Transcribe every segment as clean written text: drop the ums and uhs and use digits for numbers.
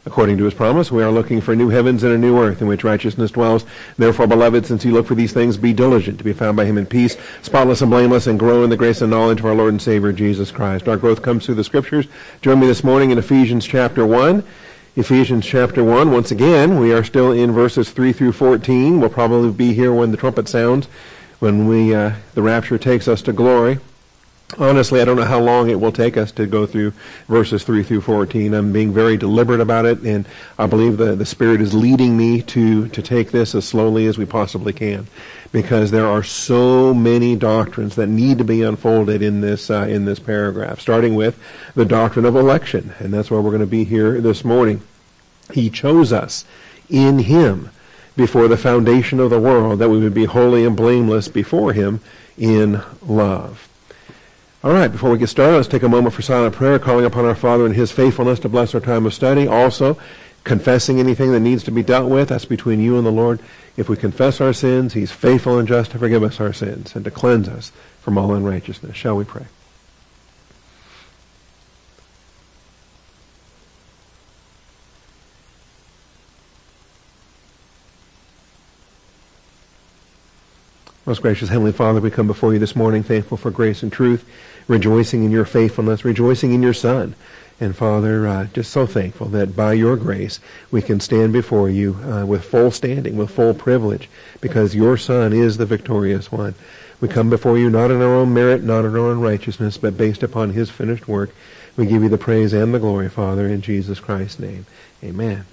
According to his promise, we are looking for new heavens and a new earth in which righteousness dwells. Therefore, beloved, since you look for these things, be diligent to be found by him in peace, spotless and blameless, and grow in the grace and knowledge of our Lord and Savior, Jesus Christ. Our growth comes through the Scriptures. Join me this morning in Ephesians chapter 1. Ephesians chapter 1. Once again, we are still in verses 3 through 14. We'll probably be here when the trumpet sounds, when the rapture takes us to glory. Honestly, I don't know how long it will take us to go through verses 3 through 14. I'm being very deliberate about it, and I believe the Spirit is leading me to take this as slowly as we possibly can, because there are so many doctrines that need to be unfolded in this paragraph, starting with the doctrine of election, and that's why we're going to be here this morning. He chose us in Him before the foundation of the world, that we would be holy and blameless before Him in love. All right, before we get started, let's take a moment for silent prayer, calling upon our Father in His faithfulness to bless our time of study. Also, confessing anything that needs to be dealt with. That's between you and the Lord. If we confess our sins, He's faithful and just to forgive us our sins and to cleanse us from all unrighteousness. Shall we pray? Most gracious Heavenly Father, we come before you this morning thankful for grace and truth, rejoicing in your faithfulness, rejoicing in your Son. And Father, just so thankful that by your grace we can stand before you with full standing, with full privilege, because your Son is the victorious one. We come before you not in our own merit, not in our own righteousness, but based upon his finished work. We give you the praise and the glory, Father, in Jesus Christ's name. Amen.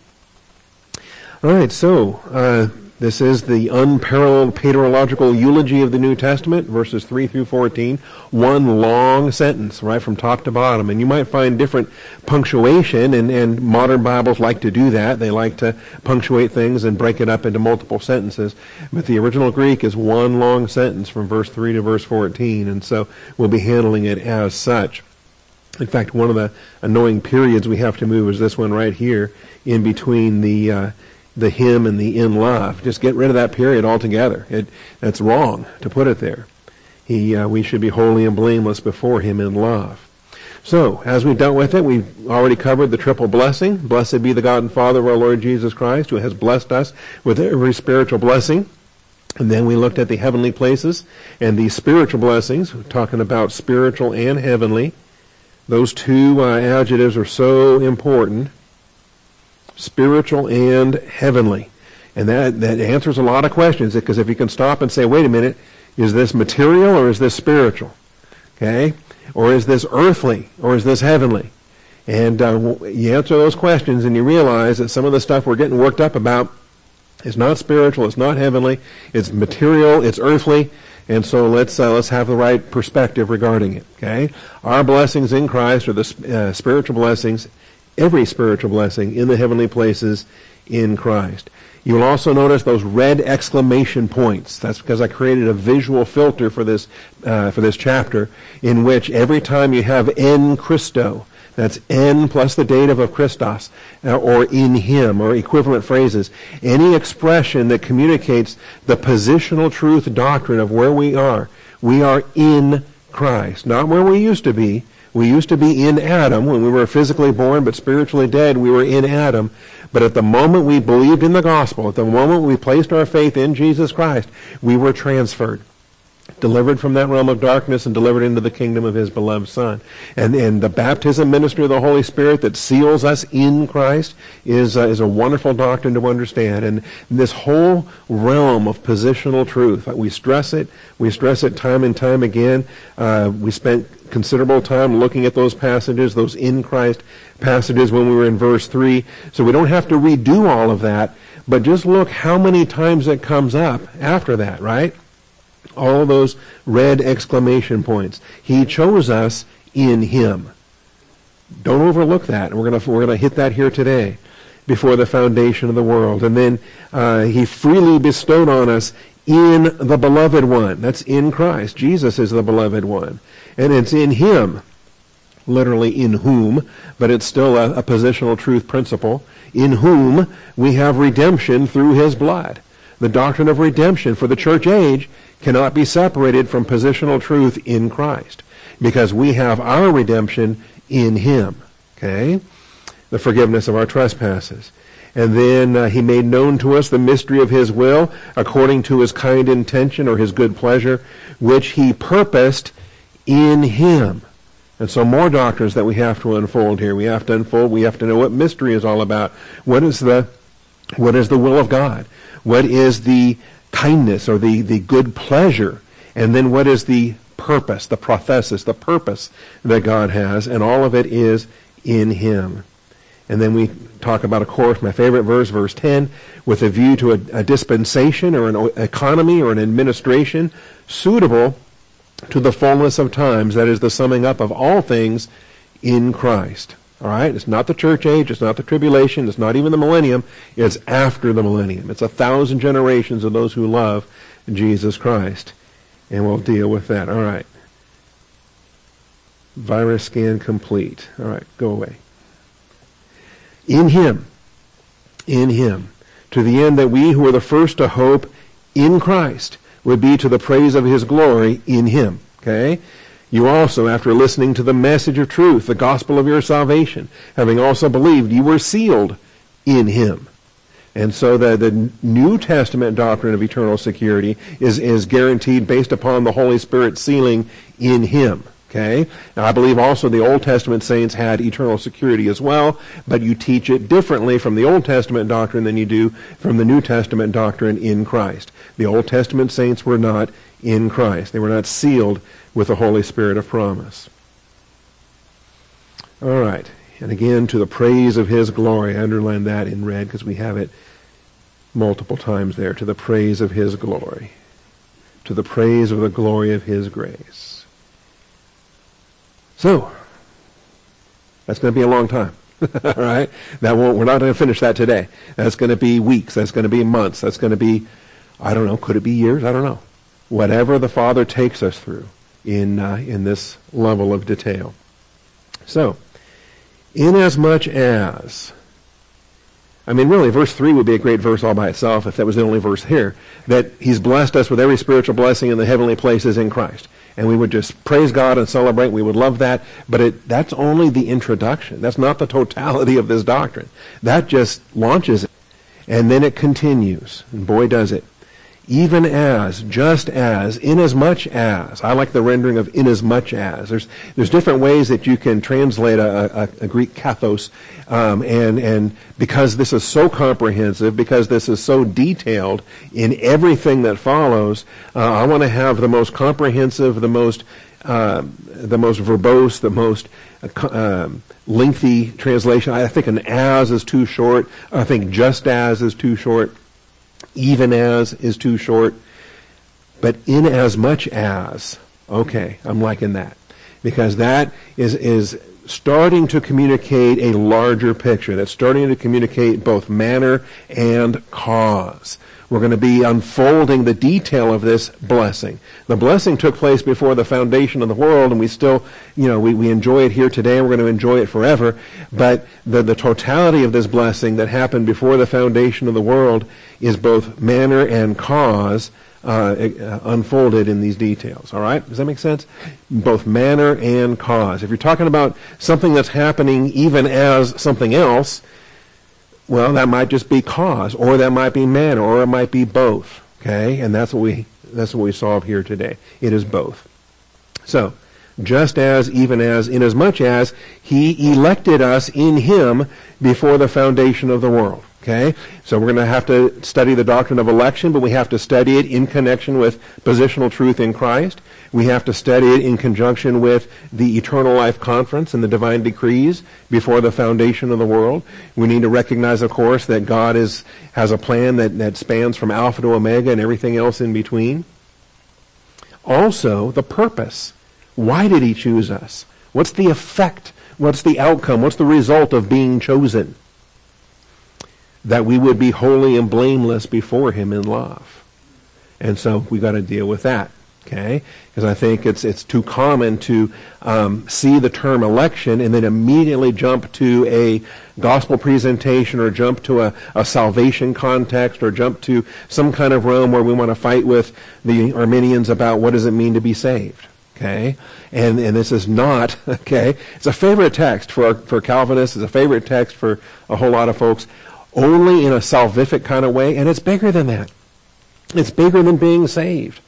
All right, so this is the unparalleled paterological eulogy of the New Testament, verses 3 through 14. One long sentence, right from top to bottom. And you might find different punctuation, and modern Bibles like to do that. They like to punctuate things and break it up into multiple sentences. But the original Greek is one long sentence from verse 3 to verse 14, and so we'll be handling it as such. In fact, one of the annoying periods we have to move is this one right here, in between the him and the in love. Just get rid of that period altogether. That's wrong to put it there. We should be holy and blameless before him in love. So, as we've dealt with it, we've already covered the triple blessing. Blessed be the God and Father of our Lord Jesus Christ, who has blessed us with every spiritual blessing. And then we looked at the heavenly places and the spiritual blessings, talking about spiritual and heavenly. Those two adjectives are so important. Spiritual and heavenly. And that answers a lot of questions, because if you can stop and say, wait a minute, is this material or is this spiritual? Okay? Or is this earthly or is this heavenly? And you answer those questions and you realize that some of the stuff we're getting worked up about is not spiritual, it's not heavenly, it's material, it's earthly, and so let's have the right perspective regarding it. Okay? Our blessings in Christ are the spiritual blessings, every spiritual blessing in the heavenly places in Christ. You will also notice those red exclamation points. That's because I created a visual filter for this chapter, in which every time you have en Christo, that's en plus the dative of Christos, or in him, or equivalent phrases, any expression that communicates the positional truth doctrine of where we are in Christ, not where we used to be. We used to be in Adam when we were physically born, but spiritually dead. We were in Adam. But at the moment we believed in the gospel, at the moment we placed our faith in Jesus Christ, we were transferred, delivered from that realm of darkness and delivered into the kingdom of his beloved Son. And the baptism ministry of the Holy Spirit that seals us in Christ is a wonderful doctrine to understand. And this whole realm of positional truth, we stress it time and time again. We spent considerable time looking at those passages, those in Christ passages when we were in verse 3. So we don't have to redo all of that, but just look how many times it comes up after that, right? All those red exclamation points. He chose us in him. Don't overlook that. We're gonna hit that here today, before the foundation of the world. And then he freely bestowed on us in the beloved one. That's in Christ. Jesus is the beloved one. And it's in him, literally in whom, but it's still a positional truth principle, in whom we have redemption through his blood. The doctrine of redemption for the church age cannot be separated from positional truth in Christ, because we have our redemption in him. Okay? the forgiveness of our trespasses. And then he made known to us the mystery of his will, according to his kind intention or his good pleasure, which he purposed in him. And so more doctrines that we have to unfold here. We have to know what mystery is all about. What is the will of God? What is the kindness or the good pleasure? And then what is the purpose, the prothesis, the purpose that God has? And all of it is in him. And then we talk about, of course, my favorite verse, verse 10, with a view to a dispensation or an economy or an administration suitable to the fullness of times, that is the summing up of all things in Christ. All right? It's not the church age, it's not the tribulation, it's not even the millennium, it's after the millennium. It's 1,000 generations of those who love Jesus Christ. And we'll deal with that. All right. Virus scan complete. All right, go away. In him, to the end that we who are the first to hope in Christ would be to the praise of his glory in him. Okay? You also, after listening to the message of truth, the gospel of your salvation, having also believed, you were sealed in him. And so the New Testament doctrine of eternal security is guaranteed based upon the Holy Spirit sealing in him. Okay? Now, I believe also the Old Testament saints had eternal security as well, but you teach it differently from the Old Testament doctrine than you do from the New Testament doctrine in Christ. The Old Testament saints were not in Christ. They were not sealed with the Holy Spirit of promise. All right. And again, to the praise of his glory. I underline that in red because we have it multiple times there. To the praise of his glory. To the praise of the glory of his grace. So, that's going to be a long time. All right? We're not going to finish that today. That's going to be weeks. That's going to be months. That's going to be, I don't know, could it be years? I don't know. Whatever the Father takes us through in this level of detail. So, inasmuch as, really, verse 3 would be a great verse all by itself if that was the only verse here, that he's blessed us with every spiritual blessing in the heavenly places in Christ. And we would just praise God and celebrate. We would love that. But that's only the introduction. That's not the totality of this doctrine. That just launches it. And then it continues. And boy, does it. Even as, just as, inasmuch as. I like the rendering of inasmuch as. There's different ways that you can translate a Greek kathos. And because this is so comprehensive, because this is so detailed in everything that follows, I want to have the most comprehensive, the most verbose, the most lengthy translation. I think an as is too short. I think just as is too short. Even as is too short. But inasmuch as, okay, I'm liking that. Because that is starting to communicate a larger picture. That's starting to communicate both manner and cause. We're going to be unfolding the detail of this blessing. The blessing took place before the foundation of the world, and we still, we enjoy it here today, and we're going to enjoy it forever. But the totality of this blessing that happened before the foundation of the world is both manner and cause unfolded in these details. All right? Does that make sense? Both manner and cause. If you're talking about something that's happening even as something else, well, that might just be cause, or that might be manner, or it might be both. Okay? And that's what we solve here today. It is both. So, just as, even as, inasmuch as he elected us in him before the foundation of the world. Okay? So we're going to have to study the doctrine of election, but we have to study it in connection with positional truth in Christ. We have to study it in conjunction with the Eternal Life Conference and the divine decrees before the foundation of the world. We need to recognize, of course, that God has a plan that spans from Alpha to Omega and everything else in between. Also, the purpose. Why did he choose us? What's the effect? What's the outcome? What's the result of being chosen? That we would be holy and blameless before him in love. And so we got to deal with that. Okay? Because I think it's too common to see the term election and then immediately jump to a gospel presentation or jump to a salvation context or jump to some kind of realm where we want to fight with the Arminians about what does it mean to be saved. Okay? And this is not, okay, it's a favorite text for Calvinists, it's a favorite text for a whole lot of folks, only in a salvific kind of way, and it's bigger than that. It's bigger than being saved.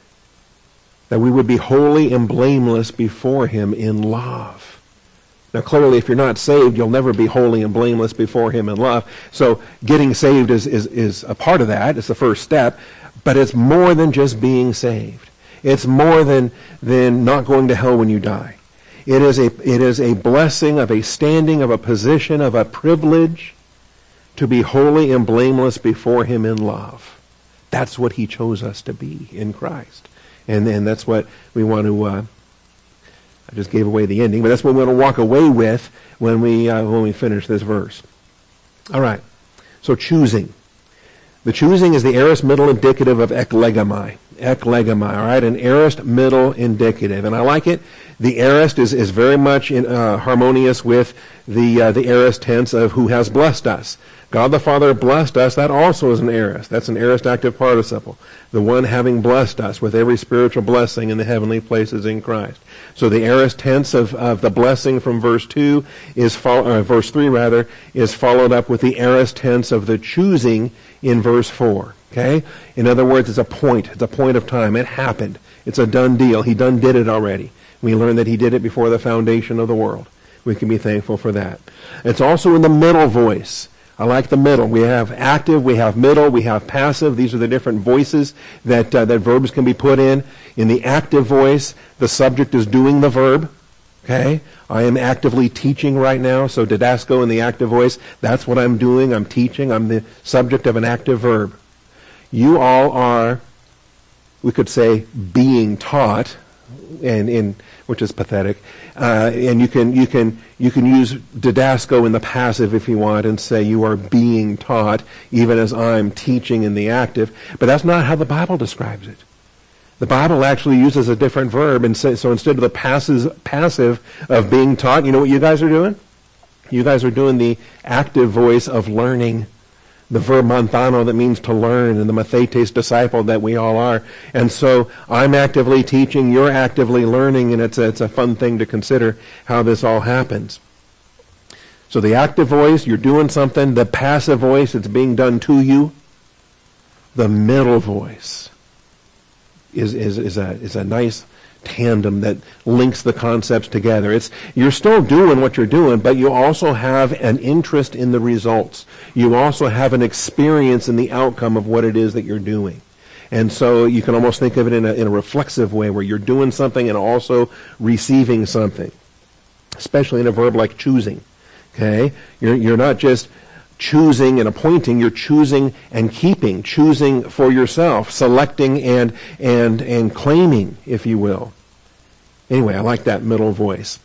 That we would be holy and blameless before him in love. Now clearly if you're not saved, you'll never be holy and blameless before him in love. So getting saved is a part of that. It's the first step. But it's more than just being saved. It's more than not going to hell when you die. It is a blessing of a standing, of a position, of a privilege to be holy and blameless before him in love. That's what he chose us to be in Christ. And that's what we want to, I just gave away the ending, but that's what we want to walk away with when we finish this verse. All right. So choosing. The choosing is the aorist middle indicative of eklegomai. Eklegomai, all right? An aorist middle indicative. And I like it. The aorist is very much harmonious with the aorist tense of who has blessed us. God the Father blessed us. That also is an aorist. That's an aorist active participle. The one having blessed us with every spiritual blessing in the heavenly places in Christ. So the aorist tense of the blessing from verse 2 verse 3 rather, is followed up with the aorist tense of the choosing in verse 4. Okay? In other words, it's a point of time. It happened. It's a done deal. He did it already. We learned that he did it before the foundation of the world. We can be thankful for that. It's also in the middle voice. I like the middle. We have active, we have middle, we have passive. These are the different voices that verbs can be put in. In the active voice, the subject is doing the verb. Okay? I am actively teaching right now, so didasco in the active voice, that's what I'm doing. I'm teaching. I'm the subject of an active verb. You all are, we could say, being taught, which is pathetic. And you can use didasco in the passive if you want and say you are being taught, even as I'm teaching in the active. But that's not how the Bible describes it. The Bible actually uses a different verb, and so instead of the passive of being taught, you know what you guys are doing? You guys are doing the active voice of learning. The verb manthano that means to learn, and the mathetes disciple that we all are. And so I'm actively teaching, you're actively learning, and it's a fun thing to consider how this all happens. So the active voice, you're doing something. The passive voice, it's being done to you. The middle voice is a nice tandem that links the concepts together. You're still doing what you're doing, but you also have an interest in the results. You also have an experience in the outcome of what it is that you're doing. And so you can almost think of it in a reflexive way where you're doing something and also receiving something, especially in a verb like choosing. Okay? You're not just choosing and appointing, you're choosing and keeping, choosing for yourself, selecting and claiming, if you will. Anyway, I like that middle voice.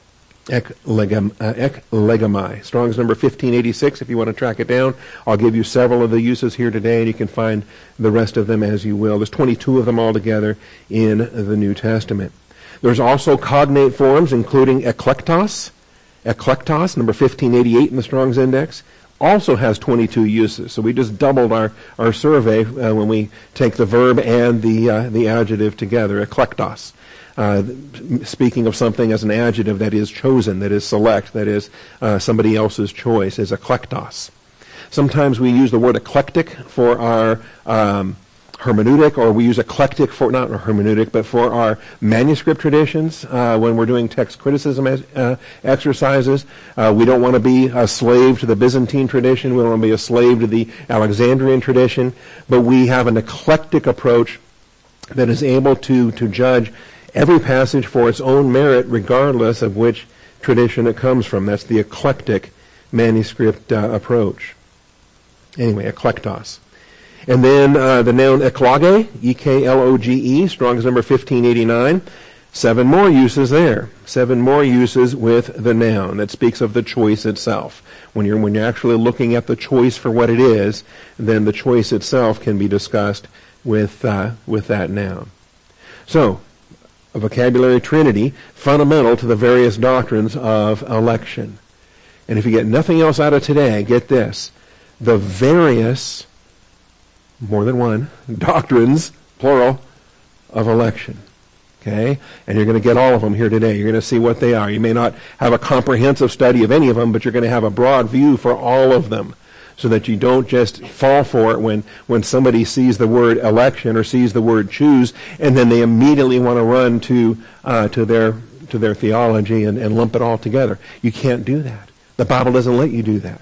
Eklegomai. Strong's number 1586, if you want to track it down. I'll give you several of the uses here today, and you can find the rest of them as you will. There's 22 of them altogether in the New Testament. There's also cognate forms, including eklektos. Eklektos, number 1588 in the Strong's Index, also has 22 uses. So we just doubled our survey when we take the verb and the adjective together, eklektos. Speaking of something as an adjective that is chosen, that is select, that is somebody else's choice, is eklektos. Sometimes we use the word eclectic for our hermeneutic, or we use eclectic for, not hermeneutic, but for our manuscript traditions when we're doing text criticism exercises. We don't want to be a slave to the Byzantine tradition. We don't want to be a slave to the Alexandrian tradition. But we have an eclectic approach that is able to judge every passage for its own merit, regardless of which tradition it comes from. That's the eclectic manuscript approach. Anyway, eklektos. And then the noun ekloge, E-K-L-O-G-E, Strong's number 1589. 7 more uses there. 7 more uses with the noun that speaks of the choice itself. When you're actually looking at the choice for what it is, then the choice itself can be discussed with that noun. So, a vocabulary trinity fundamental to the various doctrines of election. And if you get nothing else out of today, get this. The various, more than one, doctrines, plural, of election. Okay? And you're going to get all of them here today. You're going to see what they are. You may not have a comprehensive study of any of them, but you're going to have a broad view for all of them, so that you don't just fall for it when somebody sees the word election or sees the word choose, and then they immediately want to run to their theology and lump it all together. You can't do that. The Bible doesn't let you do that.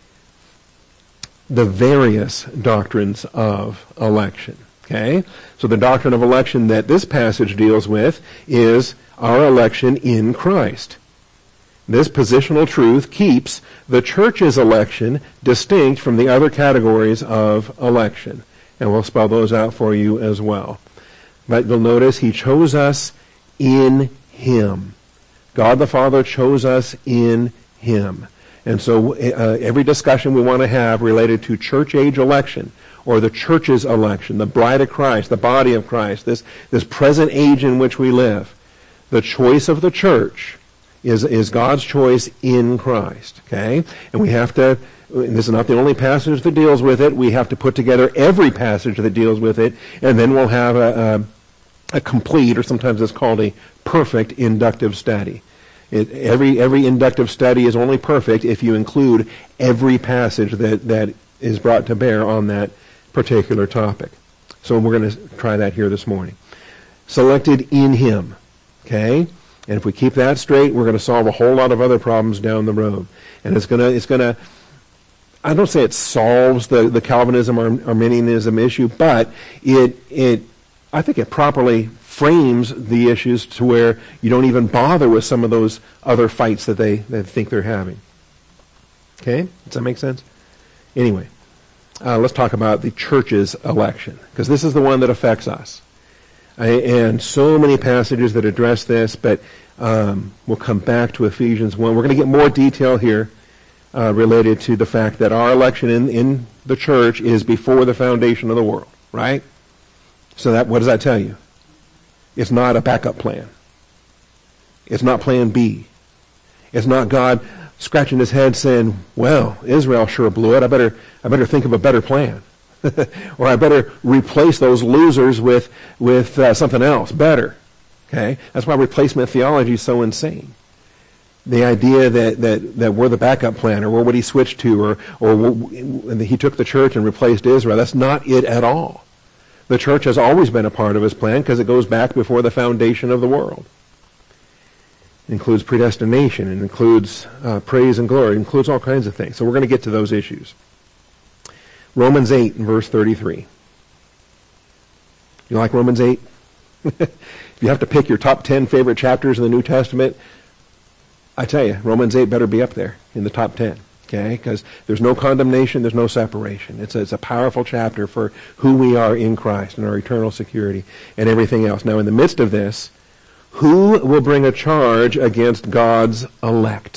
The various doctrines of election. Okay? So the doctrine of election that this passage deals with is our election in Christ. This positional truth keeps the church's election distinct from the other categories of election. And we'll spell those out for you as well. But you'll notice he chose us in him. God the Father chose us in him. And so every discussion we want to have related to church age election, or the church's election, the bride of Christ, the body of Christ, this present age in which we live, the choice of the church is God's choice in Christ. Okay? And we have to, and this is not the only passage that deals with it, we have to put together every passage that deals with it, and then we'll have a complete, or sometimes it's called a perfect inductive study. Every inductive study is only perfect if you include every passage that is brought to bear on that particular topic. So we're going to try that here this morning. Selected in him. Okay? And if we keep that straight, we're going to solve a whole lot of other problems down the road. And it's going to I don't say it solves the Calvinism or Arminianism issue, but I think it properly frames the issues to where you don't even bother with some of those other fights that they think they're having. Okay? Does that make sense? Anyway, let's talk about the church's election, because this is the one that affects us. And so many passages that address this, but we'll come back to Ephesians 1. We're going to get more detail here related to the fact that our election in the church is before the foundation of the world, right? So what does that tell you? It's not a backup plan. It's not plan B. It's not God scratching his head saying, well, Israel sure blew it. I better think of a better plan. Or I better replace those losers with something else better. Okay? That's why replacement theology is so insane. The idea that we're the backup plan, or we're what he switched to, or he took the church and replaced Israel. That's not it at all. The church has always been a part of his plan because it goes back before the foundation of the world. It includes predestination. It includes praise and glory. It includes all kinds of things. So we're going to get to those issues. Romans 8 and verse 33. You like Romans 8? If you have to pick your top 10 favorite chapters in the New Testament, I tell you, Romans 8 better be up there in the top 10. Okay? Because there's no condemnation, there's no separation. It's a powerful chapter for who we are in Christ and our eternal security and everything else. Now, in the midst of this, who will bring a charge against God's elect?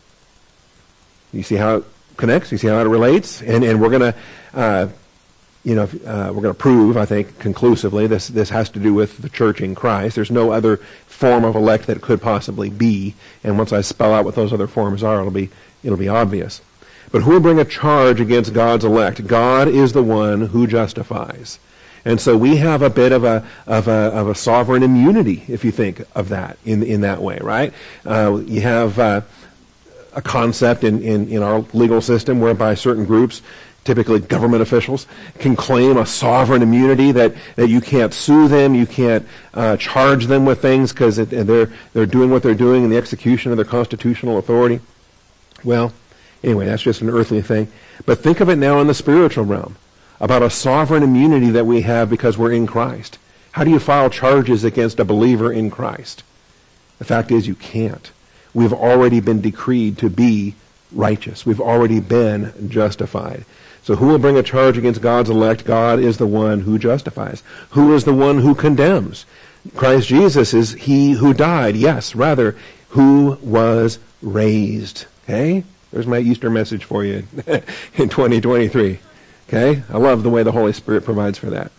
You see how it connects? You see how it relates? And we're going to, we're going to prove, I think, conclusively, this has to do with the church in Christ. There's no other form of elect that it could possibly be. And once I spell out what those other forms are, it'll be obvious. But who will bring a charge against God's elect? God is the one who justifies. And so we have a bit of a sovereign immunity, if you think of that in that way, right? You have a concept in our legal system whereby certain groups, typically government officials, can claim a sovereign immunity that you can't sue them, you can't charge them with things because they're doing what they're doing in the execution of their constitutional authority. Well, anyway, that's just an earthly thing. But think of it now in the spiritual realm, about a sovereign immunity that we have because we're in Christ. How do you file charges against a believer in Christ? The fact is you can't. We've already been decreed to be righteous. We've already been justified. So who will bring a charge against God's elect? God is the one who justifies. Who is the one who condemns? Christ Jesus is he who died. Yes, rather, who was raised. Okay? There's my Easter message for you in 2023. Okay? I love the way the Holy Spirit provides for that.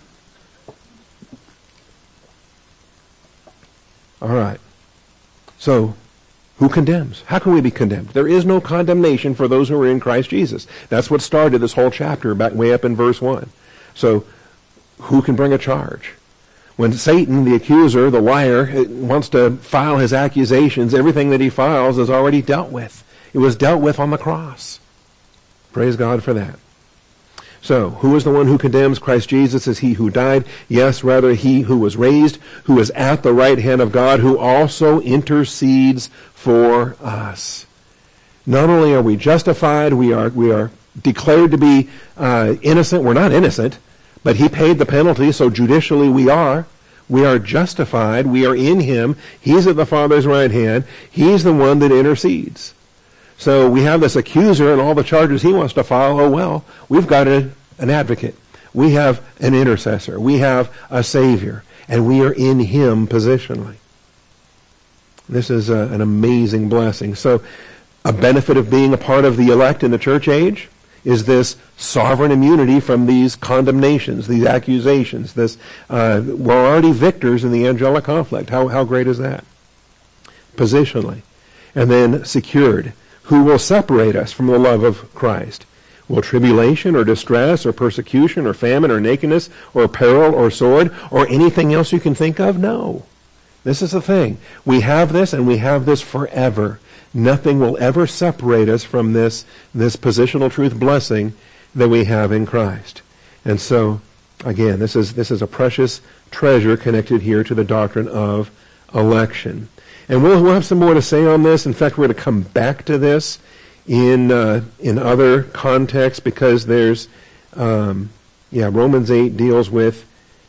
All right. So, who condemns? How can we be condemned? There is no condemnation for those who are in Christ Jesus. That's what started this whole chapter, way up in verse 1. So, who can bring a charge? When Satan, the accuser, the liar, wants to file his accusations, everything that he files is already dealt with. It was dealt with on the cross. Praise God for that. So, who is the one who condemns? Christ Jesus is he who died. Yes, rather he who was raised, who is at the right hand of God, who also intercedes for us. Not only are we justified, we are declared to be innocent. We're not innocent, but he paid the penalty, so judicially we are. We are justified. We are in him. He's at the Father's right hand. He's the one that intercedes. So we have this accuser and all the charges he wants to file. Oh well, we've got an advocate. We have an intercessor. We have a Savior. And we are in him positionally. This is an amazing blessing. So a benefit of being a part of the elect in the church age is this sovereign immunity from these condemnations, these accusations. We're already victors in the angelic conflict. How great is that? Positionally. And then secured. Who will separate us from the love of Christ? Will tribulation or distress or persecution or famine or nakedness or peril or sword or anything else you can think of? No. This is the thing. We have this and we have this forever. Nothing will ever separate us from this positional truth blessing that we have in Christ. And so, again, this is a precious treasure connected here to the doctrine of election. And we'll have some more to say on this. In fact, we're going to come back to this in other contexts because there's, Romans 8 deals with,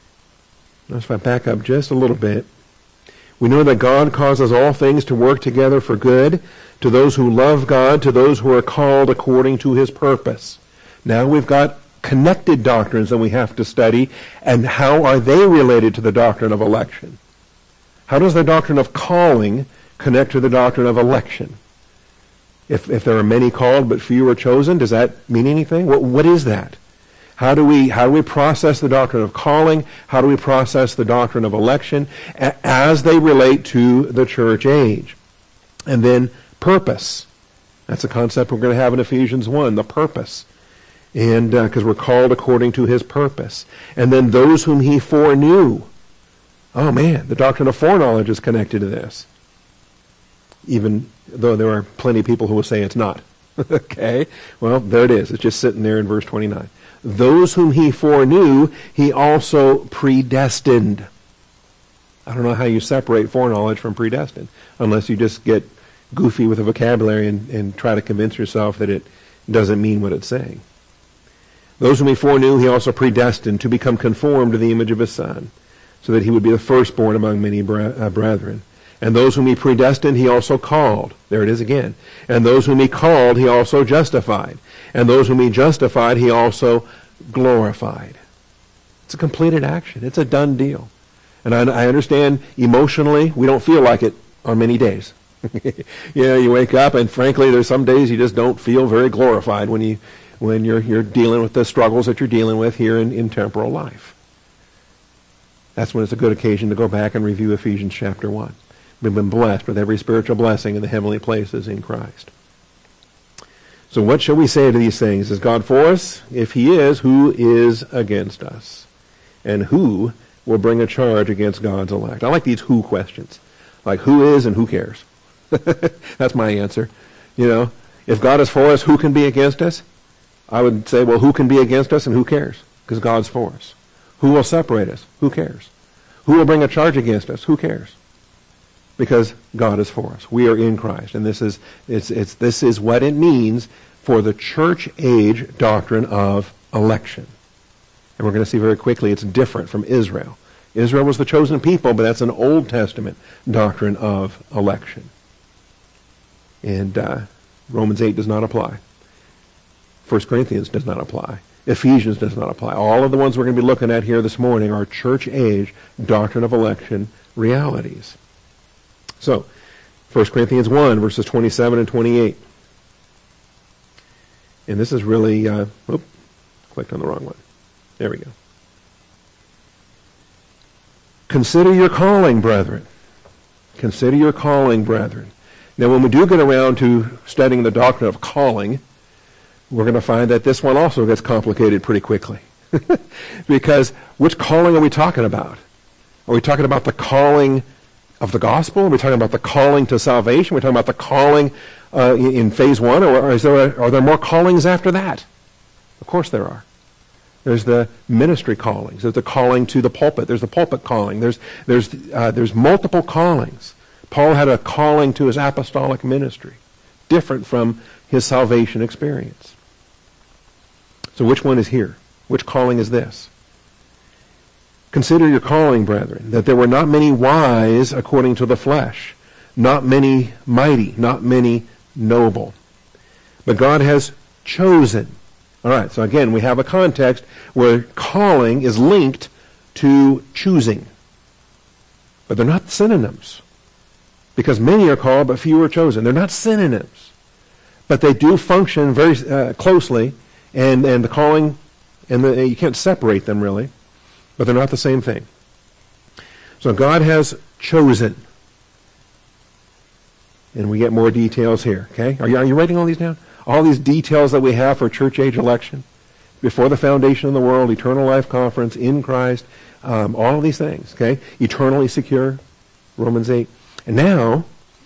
if I back up just a little bit, we know that God causes all things to work together for good to those who love God, to those who are called according to his purpose. Now we've got connected doctrines that we have to study, and how are they related to the doctrine of election? How does the doctrine of calling connect to the doctrine of election? If there are many called but few are chosen, does that mean anything? What is that? How do we process the doctrine of calling? How do we process the doctrine of election as they relate to the church age? And then purpose. That's a concept we're going to have in Ephesians 1, the purpose. And because we're called according to his purpose. And then those whom he foreknew. Oh man, the doctrine of foreknowledge is connected to this. Even though there are plenty of people who will say it's not. Okay, well, there it is. It's just sitting there in verse 29. Those whom he foreknew, he also predestined. I don't know how you separate foreknowledge from predestined, unless you just get goofy with the vocabulary and try to convince yourself that it doesn't mean what it's saying. Those whom he foreknew, he also predestined to become conformed to the image of his Son, so that he would be the firstborn among many brethren. And those whom he predestined, he also called. There it is again. And those whom he called, he also justified. And those whom he justified, he also glorified. It's a completed action. It's a done deal. And I understand emotionally, we don't feel like it on many days. You wake up, and frankly, there's some days you just don't feel very glorified when you're dealing with the struggles that you're dealing with here in temporal life. That's when it's a good occasion to go back and review Ephesians chapter 1. We've been blessed with every spiritual blessing in the heavenly places in Christ. So what shall we say to these things? Is God for us? If he is, who is against us? And who will bring a charge against God's elect? I like these who questions. Like who is and who cares? That's my answer. If God is for us, who can be against us? I would say, well, who can be against us and who cares? Because God's for us. Who will separate us? Who cares? Who will bring a charge against us? Who cares? Because God is for us. We are in Christ. And this is what it means for the church age doctrine of election. And we're going to see very quickly it's different from Israel. Israel was the chosen people, but that's an Old Testament doctrine of election. And Romans 8 does not apply. 1 Corinthians does not apply. Ephesians does not apply. All of the ones we're going to be looking at here this morning are church age doctrine of election realities. So, 1 Corinthians 1, verses 27 and 28. And this is really, clicked on the wrong one. There we go. Consider your calling, brethren. Consider your calling, brethren. Now, when we do get around to studying the doctrine of calling, we're going to find that this one also gets complicated pretty quickly. Because which calling are we talking about? Are we talking about the calling of the gospel? Are we talking about the calling to salvation? Are we talking about the calling in phase 1? Or are there more callings after that? Of course there are. There's the ministry callings. There's the calling to the pulpit. There's the pulpit calling. There's multiple callings. Paul had a calling to his apostolic ministry, different from his salvation experience. So which one is here? Which calling is this? Consider your calling, brethren, that there were not many wise according to the flesh, not many mighty, not many noble. But God has chosen. All right, so again, we have a context where calling is linked to choosing. But they're not synonyms. Because many are called, but few are chosen. They're not synonyms. But they do function very closely, and the calling, and you can't separate them really. But they're not the same thing. So God has chosen. And we get more details here, okay? Are you writing all these down? All these details that we have for church age election, before the foundation of the world, eternal life conference, in Christ, all of these things, okay? Eternally secure, Romans 8. And now,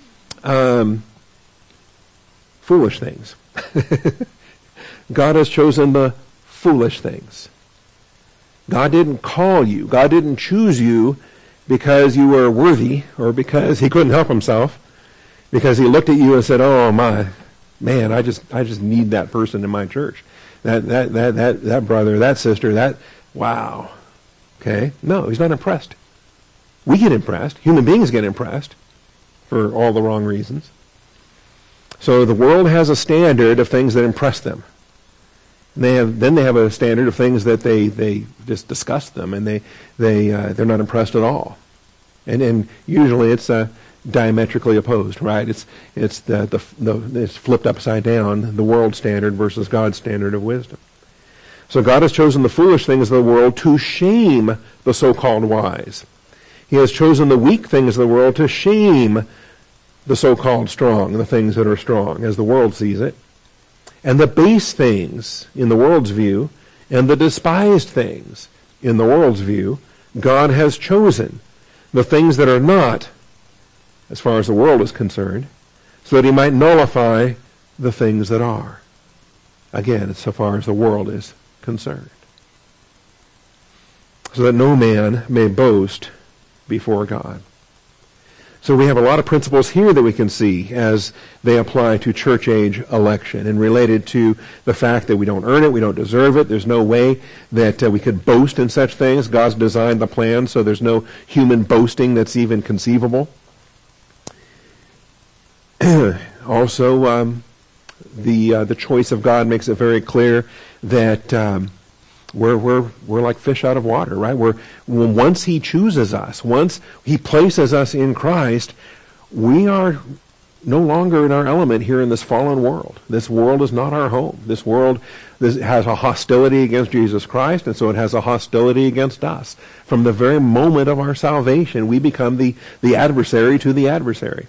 foolish things. God has chosen the foolish things. God didn't call you. God didn't choose you because you were worthy or because he couldn't help himself. Because he looked at you and said, "Oh my, man, I just need that person in my church. That brother, that sister, wow." Okay? No, he's not impressed. We get impressed. Human beings get impressed for all the wrong reasons. So the world has a standard of things that impress them. Then they have a standard of things that they just disgust them, and they're not impressed at all. And usually it's diametrically opposed, right? It's flipped upside down, the world standard versus God's standard of wisdom. So God has chosen the foolish things of the world to shame the so-called wise. He has chosen the weak things of the world to shame the so-called strong, the things that are strong, as the world sees it. And the base things, in the world's view, and the despised things, in the world's view, God has chosen. The things that are not, as far as the world is concerned, so that he might nullify the things that are. Again, so far as the world is concerned. So that no man may boast before God. So we have a lot of principles here that we can see as they apply to church age election and related to the fact that we don't earn it, we don't deserve it. There's no way that we could boast in such things. God's designed the plan, so there's no human boasting that's even conceivable. Also, the choice of God makes it very clear that we're like fish out of water, right? Once he chooses us, once he places us in Christ, we are no longer in our element here in this fallen world. This world is not our home. This has a hostility against Jesus Christ, and so it has a hostility against us. From the very moment of our salvation, we become the adversary to the adversary.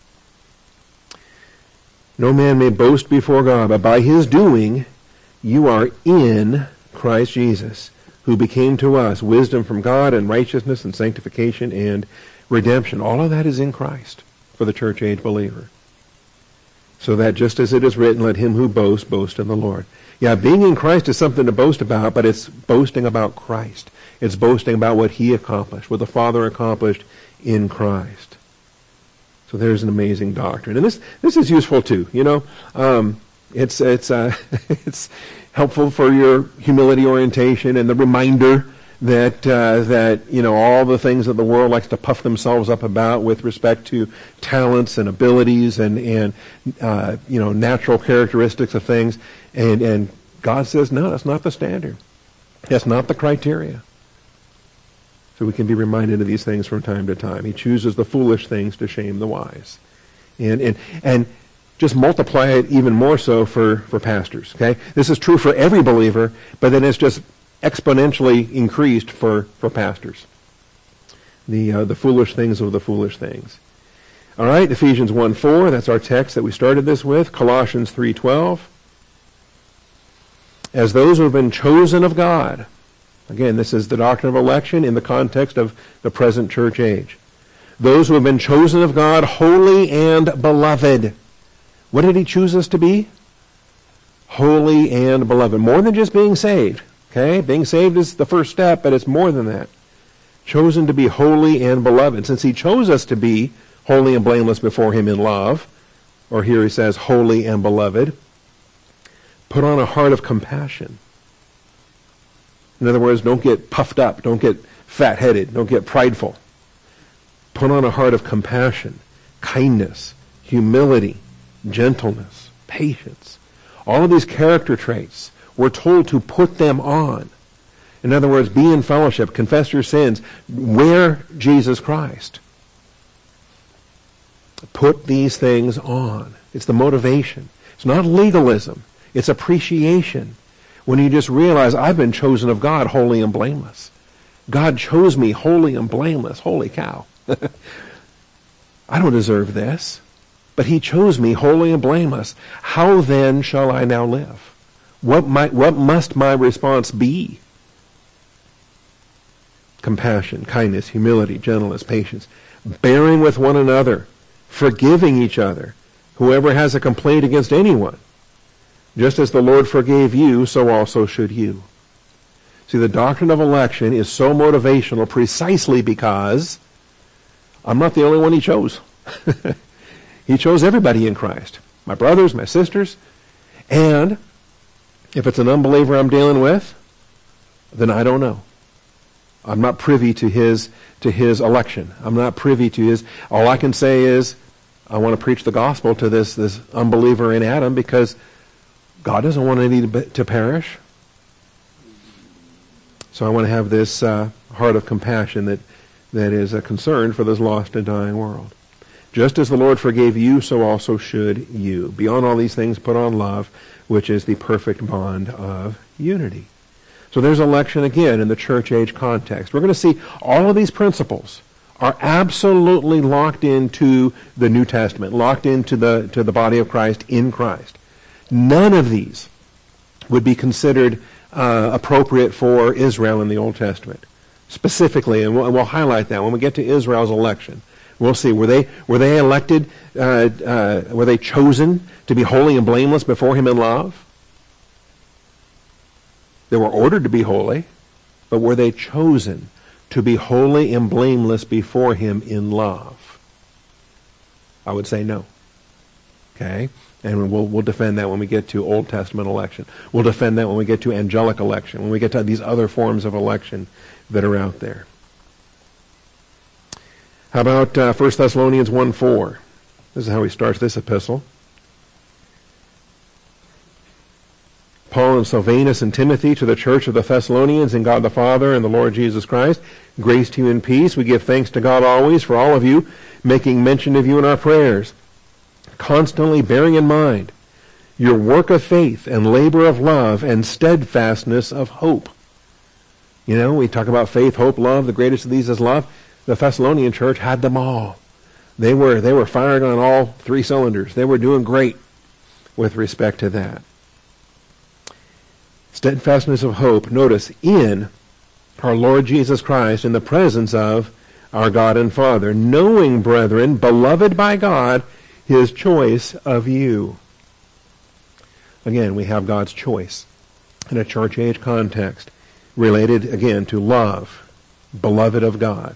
No man may boast before God, but by his doing you are in Christ Jesus, who became to us wisdom from God and righteousness and sanctification and redemption. All of that is in Christ for the church age believer. So that just as it is written, let him who boasts, boast in the Lord. Yeah, being in Christ is something to boast about, but it's boasting about Christ. It's boasting about what he accomplished, what the Father accomplished in Christ. So there's an amazing doctrine. And this is useful too, you know. It's helpful for your humility orientation and the reminder that you know, all the things that the world likes to puff themselves up about with respect to talents and abilities and you know, natural characteristics of things, and God says no, that's not the standard. That's not the criteria. So we can be reminded of these things from time to time. He chooses the foolish things to shame the wise, and just multiply it even more so for pastors. Okay, this is true for every believer, but then it's just exponentially increased for pastors. The foolish things of the foolish things. All right, Ephesians 1:4. That's our text that we started this with. Colossians 3:12. As those who have been chosen of God. Again, this is the doctrine of election in the context of the present church age. Those who have been chosen of God, holy and beloved. What did he choose us to be? Holy and beloved. More than just being saved. Okay? Being saved is the first step, but it's more than that. Chosen to be holy and beloved. Since he chose us to be holy and blameless before him in love, or here he says holy and beloved, put on a heart of compassion. In other words, don't get puffed up, don't get fat-headed, don't get prideful. Put on a heart of compassion, kindness, humility, gentleness, patience. All of these character traits, we're told to put them on. In other words, be in fellowship, confess your sins, wear Jesus Christ. Put these things on. It's the motivation. It's not legalism. It's appreciation. When you just realize, I've been chosen of God, holy and blameless. God chose me holy and blameless. Holy cow. I don't deserve this. But he chose me holy and blameless. How then shall I now live? What must my response be? Compassion, kindness, humility, gentleness, patience, bearing with one another, forgiving each other, whoever has a complaint against anyone. Just as the Lord forgave you, so also should you. See, the doctrine of election is so motivational precisely because I'm not the only one he chose. He chose everybody in Christ. My brothers, my sisters. And if it's an unbeliever I'm dealing with, then I don't know. I'm not privy to his election. I'm not privy to his. All I can say is I want to preach the gospel to this unbeliever in Adam because God doesn't want any to perish. So I want to have this heart of compassion that is a concern for this lost and dying world. Just as the Lord forgave you, so also should you. Beyond all these things, put on love, which is the perfect bond of unity. So there's election again in the church age context. We're going to see all of these principles are absolutely locked into the New Testament, locked into the body of Christ in Christ. None of these would be considered appropriate for Israel in the Old Testament. Specifically, and we'll highlight that when we get to Israel's election. We'll see, were they elected, were they chosen to be holy and blameless before him in love? They were ordered to be holy, but were they chosen to be holy and blameless before him in love? I would say no. Okay? And we'll defend that when we get to Old Testament election. We'll defend that when we get to angelic election, when we get to these other forms of election that are out there. How about 1 Thessalonians 1:4? This is how he starts this epistle. Paul and Silvanus and Timothy to the church of the Thessalonians in God the Father and the Lord Jesus Christ. Grace to you and peace. We give thanks to God always for all of you, making mention of you in our prayers, constantly bearing in mind your work of faith and labor of love and steadfastness of hope. You know, we talk about faith, hope, love. The greatest of these is love. The Thessalonian church had them all. They were firing on all three cylinders. They were doing great with respect to that. Steadfastness of hope, notice, in our Lord Jesus Christ, in the presence of our God and Father, knowing, brethren, beloved by God, his choice of you. Again, we have God's choice in a church age context, related again to love, beloved of God.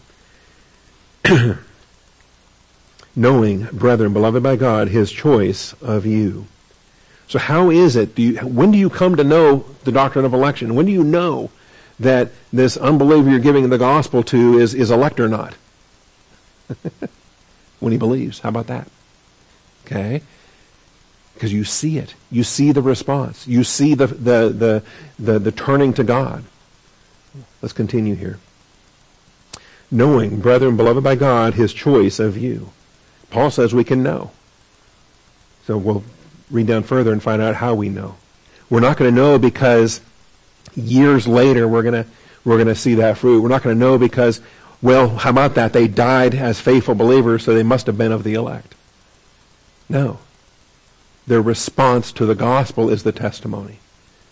Knowing, brethren, beloved by God, his choice of you. So how is it, when do you come to know the doctrine of election? When do you know that this unbeliever you're giving the gospel to is elect or not? When he believes. How about that? Okay? Because you see it. You see the response. You see the turning to God. Let's continue here. Knowing, brethren, beloved by God, his choice of you. Paul says we can know. So we'll read down further and find out how we know. We're not going to know because years later we're going to see that fruit. We're not going to know because, well, how about that? They died as faithful believers, so they must have been of the elect. No. Their response to the gospel is the testimony.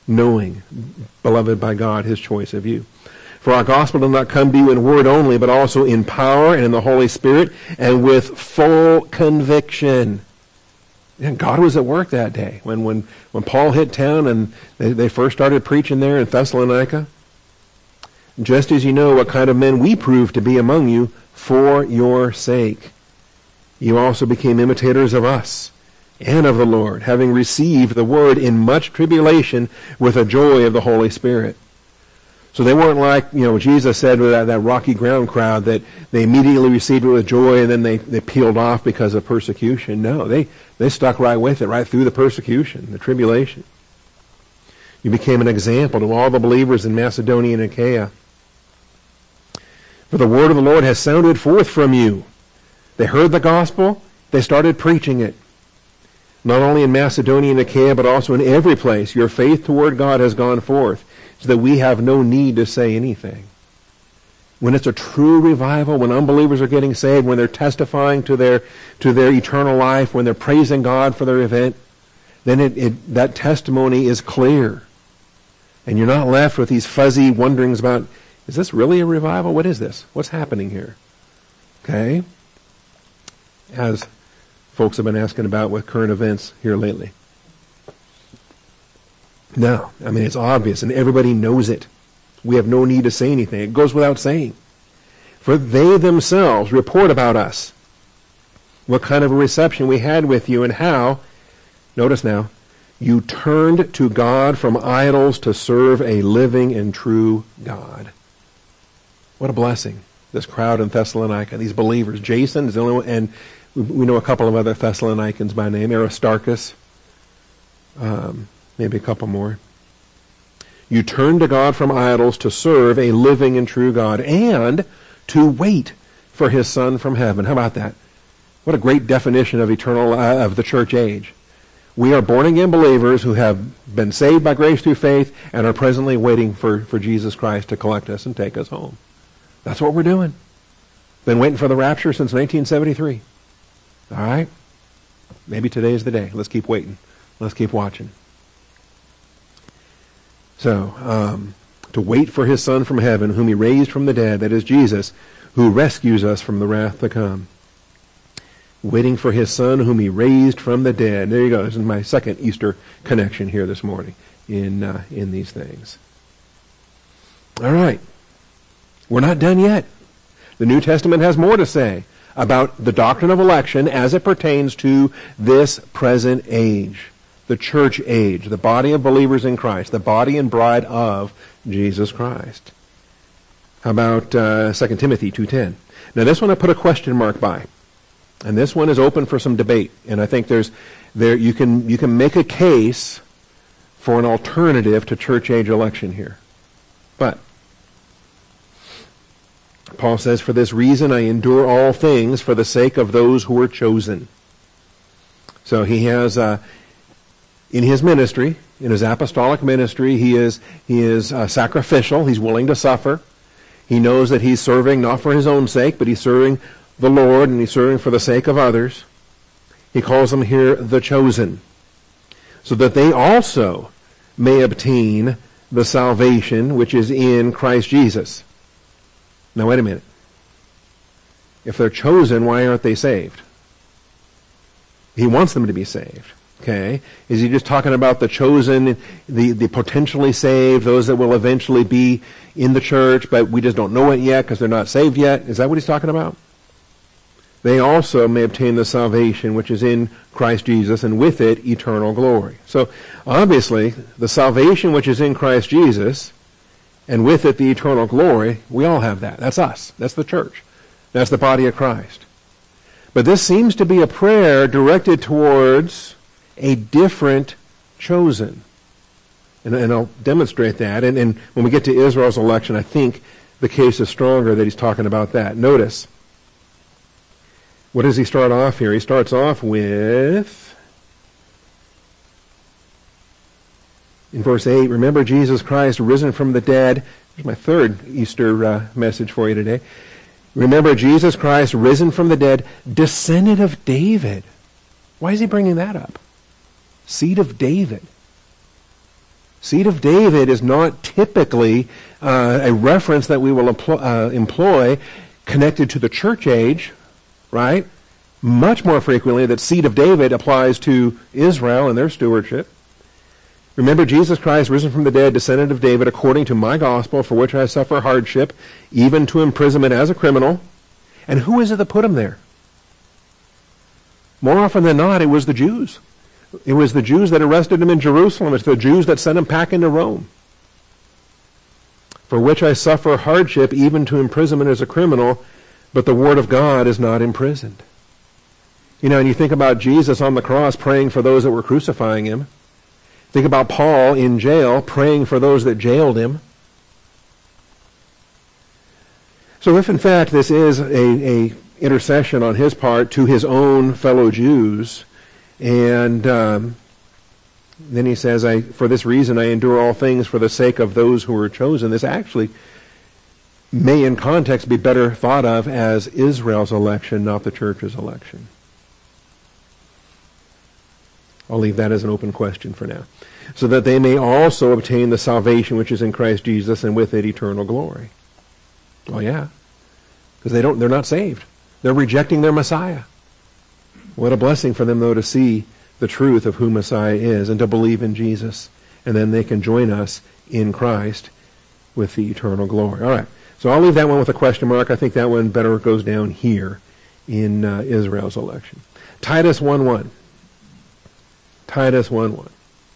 knowing, beloved by God, his choice of you. For our gospel did not come to you in word only, but also in power and in the Holy Spirit and with full conviction. And God was at work that day. When Paul hit town and they first started preaching there in Thessalonica, just as you know what kind of men we proved to be among you for your sake, you also became imitators of us and of the Lord, having received the word in much tribulation with the joy of the Holy Spirit. So they weren't like, Jesus said with that rocky ground crowd that they immediately received it with joy and then they peeled off because of persecution. No, they stuck right with it, right through the persecution, the tribulation. You became an example to all the believers in Macedonia and Achaia. For the word of the Lord has sounded forth from you. They heard the gospel, they started preaching it. Not only in Macedonia and Achaia, but also in every place, your faith toward God has gone forth, so that we have no need to say anything. When it's a true revival, when unbelievers are getting saved, when they're testifying to their eternal life, when they're praising God for their event, then that testimony is clear. And you're not left with these fuzzy wonderings about, is this really a revival? What is this? What's happening here? Okay? As folks have been asking about with current events here lately. No, it's obvious, and everybody knows it. We have no need to say anything. It goes without saying. For they themselves report about us, what kind of a reception we had with you, and how, notice now, you turned to God from idols to serve a living and true God. What a blessing, this crowd in Thessalonica, these believers. Jason is the only one, and we know a couple of other Thessalonians by name, Aristarchus, maybe a couple more. You turn to God from idols to serve a living and true God and to wait for his Son from heaven. How about that? What a great definition of of the church age. We are born-again believers who have been saved by grace through faith and are presently waiting for Jesus Christ to collect us and take us home. That's what we're doing. Been waiting for the rapture since 1973. All right? Maybe today's the day. Let's keep waiting. Let's keep watching. So, to wait for his Son from heaven, whom he raised from the dead, that is Jesus, who rescues us from the wrath to come. Waiting for his Son, whom he raised from the dead. There you go. This is my second Easter connection here this morning in these things. All right. We're not done yet. The New Testament has more to say about the doctrine of election as it pertains to this present age, the church age, the body of believers in Christ, the body and bride of Jesus Christ. How about 2 Timothy 2:10? Now this one I put a question mark by, and this one is open for some debate. And I think you can make a case for an alternative to church age election here, but Paul says, for this reason I endure all things for the sake of those who are chosen. So he has, in his ministry, in his apostolic ministry, he is sacrificial. He's willing to suffer. He knows that he's serving not for his own sake, but he's serving the Lord, and he's serving for the sake of others. He calls them here the chosen, so that they also may obtain the salvation which is in Christ Jesus. Now, wait a minute. If they're chosen, why aren't they saved? He wants them to be saved. Okay? Is he just talking about the chosen, the potentially saved, those that will eventually be in the church, but we just don't know it yet because they're not saved yet? Is that what he's talking about? They also may obtain the salvation which is in Christ Jesus, and with it, eternal glory. So, obviously, the salvation which is in Christ Jesus, and with it the eternal glory, we all have that. That's us. That's the church. That's the body of Christ. But this seems to be a prayer directed towards a different chosen. And I'll demonstrate that. And when we get to Israel's election, I think the case is stronger that he's talking about that. Notice, what does he start off here? He starts off with, in verse 8, remember Jesus Christ risen from the dead. Here's my third Easter message for you today. Remember Jesus Christ risen from the dead, descendant of David. Why is he bringing that up? Seed of David. Seed of David is not typically a reference that we will employ connected to the church age, right? Much more frequently, that seed of David applies to Israel and their stewardship. Remember, Jesus Christ, risen from the dead, descendant of David, according to my gospel, for which I suffer hardship, even to imprisonment as a criminal. And who is it that put him there? More often than not, it was the Jews. It was the Jews that arrested him in Jerusalem. It's the Jews that sent him back into Rome. For which I suffer hardship, even to imprisonment as a criminal, but the word of God is not imprisoned. You know, and you think about Jesus on the cross praying for those that were crucifying him. Think about Paul in jail praying for those that jailed him. So if in fact this is a intercession on his part to his own fellow Jews, and then he says, for this reason I endure all things for the sake of those who are chosen. This actually may in context be better thought of as Israel's election, not the church's election. I'll leave that as an open question for now. So that they may also obtain the salvation which is in Christ Jesus, and with it eternal glory. Oh yeah. Because they're not saved. They're rejecting their Messiah. What a blessing for them, though, to see the truth of who Messiah is and to believe in Jesus. And then they can join us in Christ with the eternal glory. All right. So I'll leave that one with a question mark. I think that one better goes down here in Israel's election. Titus 1:1. Titus 1:1.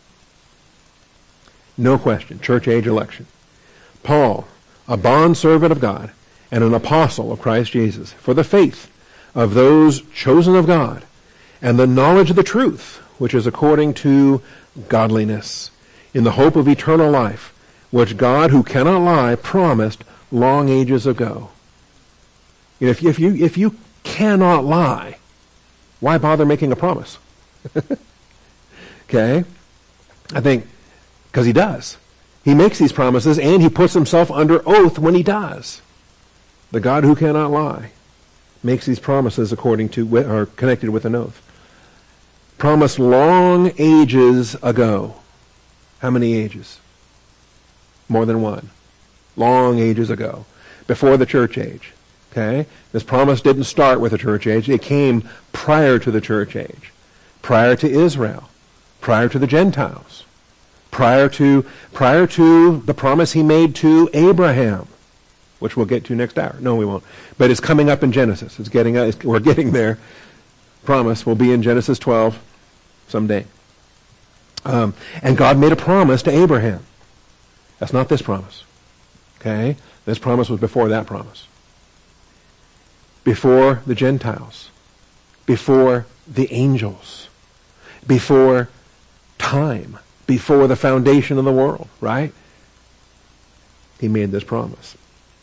No question. Church age election. Paul, a bondservant of God and an apostle of Christ Jesus, for the faith of those chosen of God and the knowledge of the truth, which is according to godliness, in the hope of eternal life, which God, who cannot lie, promised long ages ago. You know, if you cannot lie, why bother making a promise? Okay? I think because he does. He makes these promises and he puts himself under oath when he does. The God who cannot lie makes these promises according to, or connected with an oath. Promised long ages ago. How many ages? More than one. Long ages ago. Before the church age. Okay? This promise didn't start with the church age. It came prior to the church age. Prior to Israel. Prior to the Gentiles. Prior to the promise he made to Abraham, which we'll get to next hour. No, we won't. But it's coming up in Genesis. We're getting there. Promise will be in Genesis 12 someday. And God made a promise to Abraham. That's not this promise. Okay? This promise was before that promise. Before the Gentiles. Before the angels. Before time. Before the foundation of the world, right? He made this promise.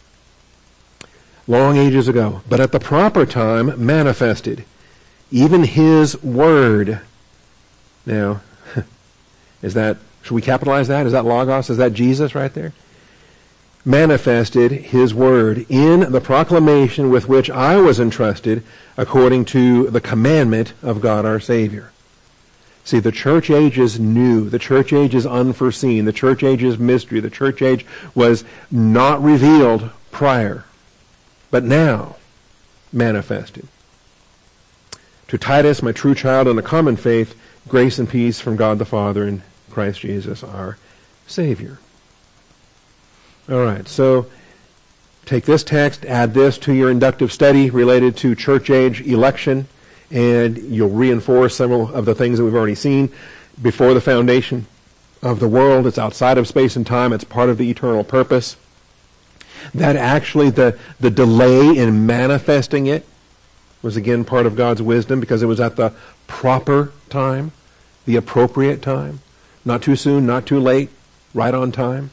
Long ages ago, but at the proper time manifested, even his word. Now, should we capitalize that? Is that Logos? Is that Jesus right there? Manifested his word in the proclamation with which I was entrusted according to the commandment of God our Savior. See, the church age is new. The church age is unforeseen. The church age is mystery. The church age was not revealed prior, but now manifested. To Titus, my true child in the common faith, grace and peace from God the Father and Christ Jesus our Savior. All right, so take this text, add this to your inductive study related to church age election, and you'll reinforce several of the things that we've already seen. Before the foundation of the world, it's outside of space and time, it's part of the eternal purpose. That actually the delay in manifesting it was again part of God's wisdom because it was at the proper time, the appropriate time. Not too soon, not too late, right on time.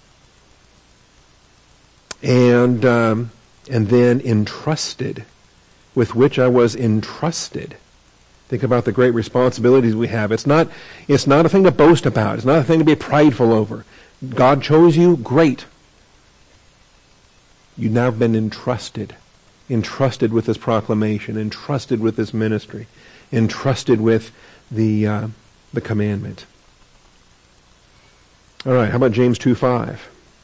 And then entrusted, with which I was entrusted. Think about the great responsibilities we have. It's not a thing to boast about. It's not a thing to be prideful over. God chose you, great. You've now been entrusted with this proclamation, entrusted with this ministry, entrusted with the commandment. All right, how about James 2:5?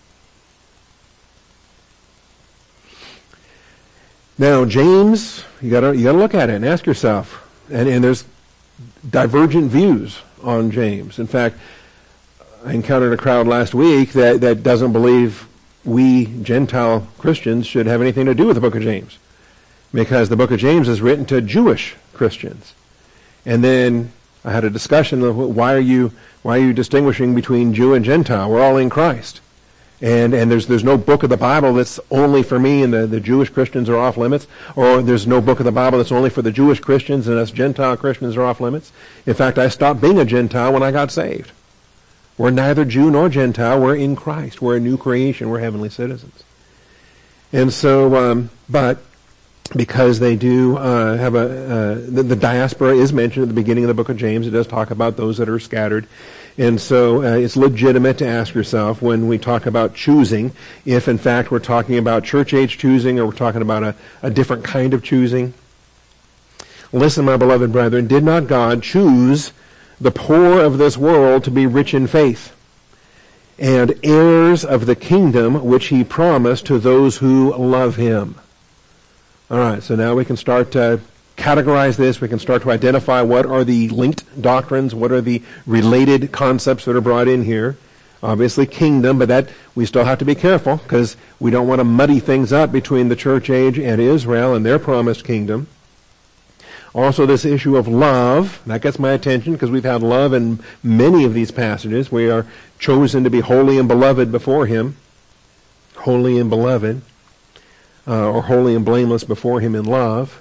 Now, James, you gotta look at it and ask yourself, and there's divergent views on James. In fact, I encountered a crowd last week that doesn't believe we Gentile Christians should have anything to do with the book of James, because the book of James is written to Jewish Christians. And then I had a discussion of why are you distinguishing between Jew and Gentile? We're all in Christ. And there's no book of the Bible that's only for me and the Jewish Christians are off limits, or there's no book of the Bible that's only for the Jewish Christians and us Gentile Christians are off limits. In fact, I stopped being a Gentile when I got saved. We're neither Jew nor Gentile. We're in Christ. We're a new creation. We're heavenly citizens. And so, but because they do have the diaspora is mentioned at the beginning of the book of James. It does talk about those that are scattered. And so it's legitimate to ask yourself when we talk about choosing, if in fact we're talking about church age choosing or we're talking about a different kind of choosing. Listen, my beloved brethren, did not God choose the poor of this world to be rich in faith and heirs of the kingdom which he promised to those who love him? All right, so now we can start to categorize this. We can start to identify what are the linked doctrines, what are the related concepts that are brought in here. Obviously kingdom, but that we still have to be careful because we don't want to muddy things up between the church age and Israel and their promised kingdom. Also this issue of love, that gets my attention because we've had love in many of these passages. We are chosen to be holy and beloved before him. Holy and beloved. Or holy and blameless before him in love.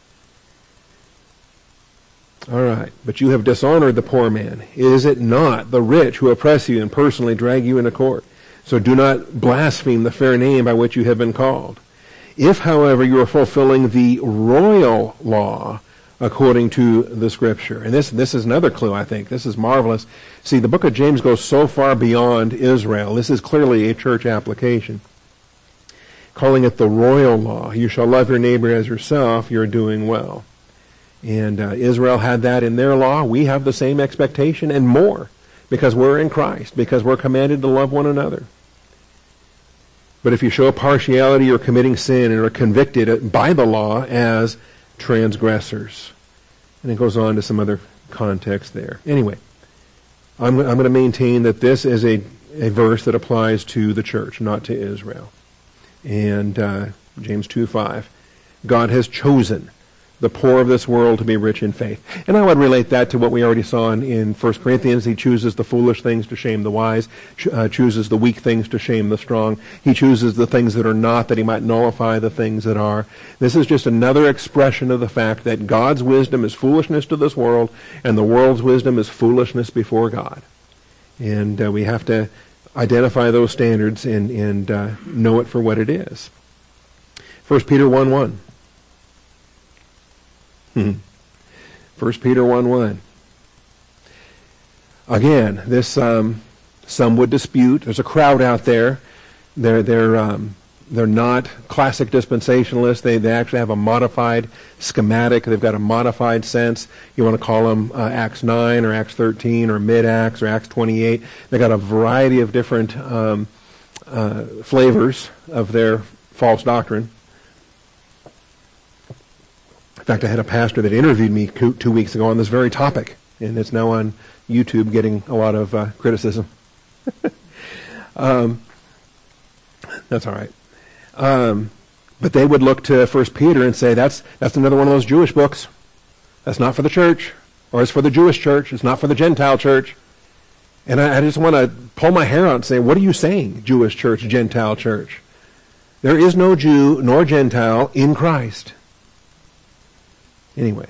All right, but you have dishonored the poor man. Is it not the rich who oppress you and personally drag you into court? So do not blaspheme the fair name by which you have been called. If, however, you are fulfilling the royal law according to the Scripture. And this is another clue, I think. This is marvelous. See, the book of James goes so far beyond Israel. This is clearly a church application. Calling it the royal law. You shall love your neighbor as yourself. You're doing well. And Israel had that in their law. We have the same expectation and more because we're in Christ, because we're commanded to love one another. But if you show partiality, you're committing sin and are convicted by the law as transgressors. And it goes on to some other context there. Anyway, I'm going to maintain that this is a verse that applies to the church, not to Israel. And James 2:5, God has chosen the poor of this world to be rich in faith. And I would relate that to what we already saw in 1 Corinthians. He chooses the foolish things to shame the wise, chooses the weak things to shame the strong. He chooses the things that are not, that he might nullify the things that are. This is just another expression of the fact that God's wisdom is foolishness to this world, and the world's wisdom is foolishness before God. And we have to identify those standards and know it for what it is. 1 Peter 1:1. 1 Peter 1:1. Again, this some would dispute. There's a crowd out there. They're not classic dispensationalists. They actually have a modified schematic. They've got a modified sense. You want to call them Acts 9 or Acts 13 or mid-Acts or Acts 28. They've got a variety of different flavors of their false doctrine. In fact, I had a pastor that interviewed me 2 weeks ago on this very topic, and it's now on YouTube getting a lot of criticism. That's all right. But they would look to 1 Peter and say, that's another one of those Jewish books. That's not for the church, or it's for the Jewish church. It's not for the Gentile church. And I just want to pull my hair out and say, what are you saying, Jewish church, Gentile church? There is no Jew nor Gentile in Christ. Anyway,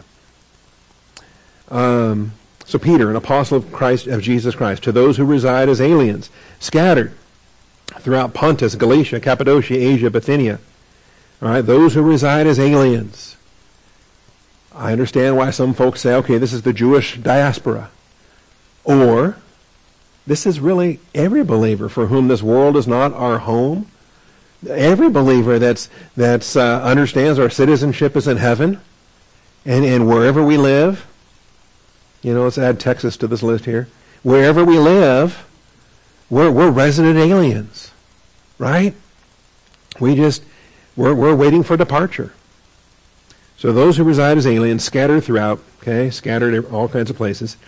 so Peter, an apostle of Christ, of Jesus Christ, to those who reside as aliens, scattered throughout Pontus, Galatia, Cappadocia, Asia, Bithynia. All right, those who reside as aliens. I understand why some folks say, okay, this is the Jewish diaspora. Or, this is really every believer for whom this world is not our home. Every believer that's understands our citizenship is in heaven. And wherever we live, let's add Texas to this list here. Wherever we live, We're resident aliens, right? We're waiting for departure. So those who reside as aliens scattered throughout, okay, scattered in all kinds of places,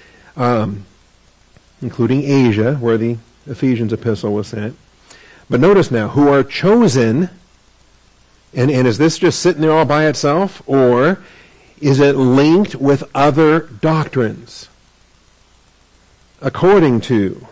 including Asia, where the Ephesians epistle was sent. But notice now, who are chosen, and is this just sitting there all by itself, or is it linked with other doctrines? According to,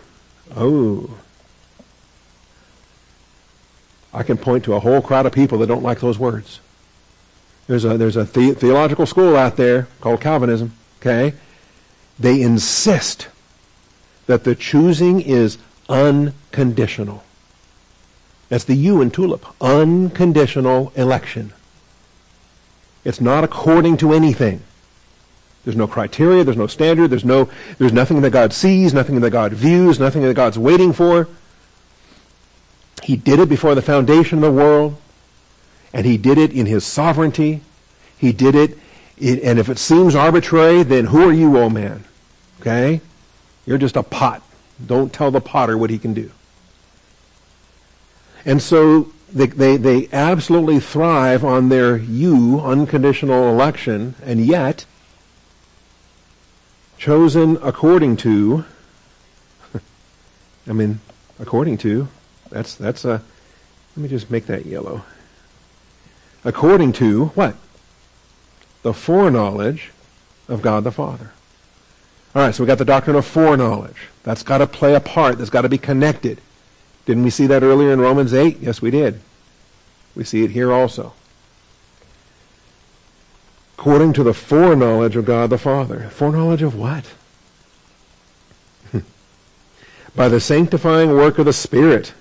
I can point to a whole crowd of people that don't like those words. There's a theological school out there called Calvinism, okay? They insist that the choosing is unconditional. That's the U in TULIP. Unconditional election. It's not according to anything. There's no criteria, there's no standard, there's nothing that God sees, nothing that God views, nothing that God's waiting for. He did it before the foundation of the world, and he did it in his sovereignty. He did it, and if it seems arbitrary, then who are you, oh man? Okay? You're just a pot. Don't tell the potter what he can do. And so they absolutely thrive on their unconditional election, and yet chosen according to, according to, that's let me just make that yellow. According to what? The foreknowledge of God the Father. All right, so we got the doctrine of foreknowledge. That's got to play a part. That's got to be connected. Didn't we see that earlier in Romans 8? Yes, we did. We see it here also. According to the foreknowledge of God the Father. Foreknowledge of what? By the sanctifying work of the Spirit.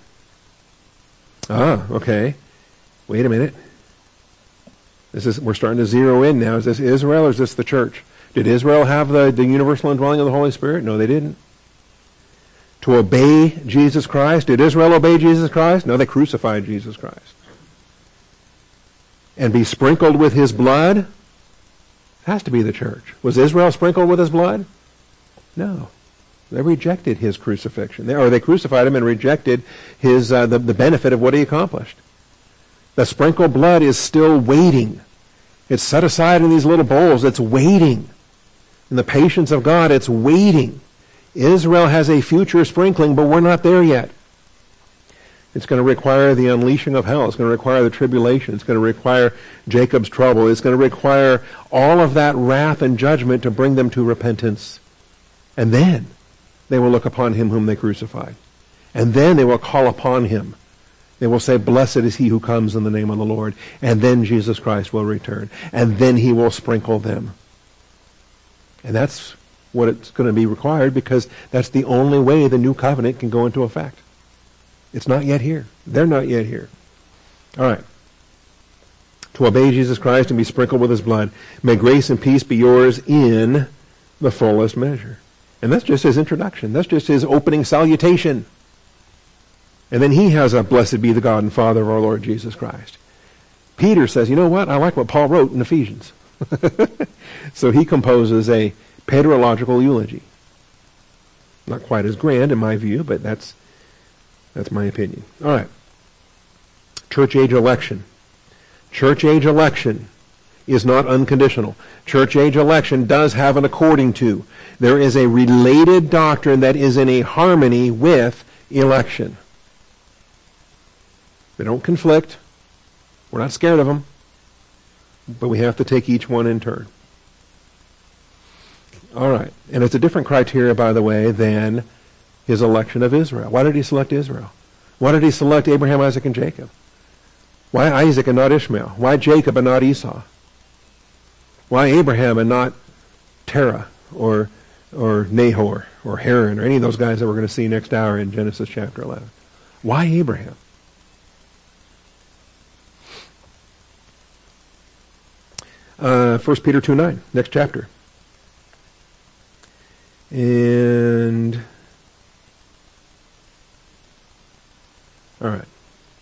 Okay. Wait a minute. We're starting to zero in now. Is this Israel or is this the church? Did Israel have the universal indwelling of the Holy Spirit? No, they didn't. To obey Jesus Christ. Did Israel obey Jesus Christ? No, they crucified Jesus Christ. And be sprinkled with his blood? It has to be the church. Was Israel sprinkled with his blood? No. They rejected his crucifixion. They crucified him and rejected his the benefit of what he accomplished. The sprinkled blood is still waiting. It's set aside in these little bowls. It's waiting. In the patience of God, it's waiting. Israel has a future sprinkling, but we're not there yet. It's going to require the unleashing of hell. It's going to require the tribulation. It's going to require Jacob's trouble. It's going to require all of that wrath and judgment to bring them to repentance. And then they will look upon him whom they crucified. And then they will call upon him. They will say, blessed is he who comes in the name of the Lord. And then Jesus Christ will return. And then he will sprinkle them. And that's what it's going to be required, because that's the only way the new covenant can go into effect. It's not yet here. They're not yet here. All right. To obey Jesus Christ and be sprinkled with his blood. May grace and peace be yours in the fullest measure. And that's just his introduction. That's just his opening salutation. And then he has a blessed be the God and Father of our Lord Jesus Christ. Peter says, you know what? I like what Paul wrote in Ephesians. So he composes a paterological eulogy. Not quite as grand in my view, but that's my opinion. All right. Church age election. Church age election is not unconditional. Church age election does have an according to. There is a related doctrine that is in a harmony with election. They don't conflict. We're not scared of them. But we have to take each one in turn. All right. And it's a different criteria, by the way, than his election of Israel. Why did he select Israel? Why did he select Abraham, Isaac, and Jacob? Why Isaac and not Ishmael? Why Jacob and not Esau? Why Abraham and not Terah or Nahor or Haran or any of those guys that we're going to see next hour in Genesis chapter 11? Why Abraham? 1 Peter 2:9, next chapter. And, all right.